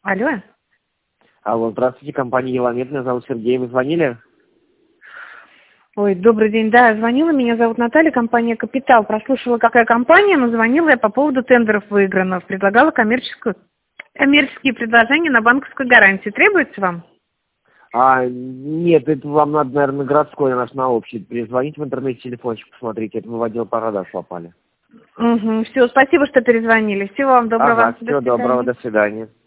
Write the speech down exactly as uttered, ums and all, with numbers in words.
Алло. Алло, здравствуйте, компания Еламед, меня зовут Сергей, вы звонили? Ой, добрый день, да, я звонила, меня зовут Наталья, компания «Капитал». Прослушала, какая компания, но звонила я по поводу тендеров выигранных. Предлагала коммерческую, коммерческие предложения на банковскую гарантию. Требуется вам? А, нет, это вам надо, наверное, городской, наш на общий. Перезвоните в интернете, телефончик посмотрите, это вы в отдел по продаж попали. Угу, все, спасибо, что перезвонили. Всего вам доброго. Ага, всего доброго, до свидания.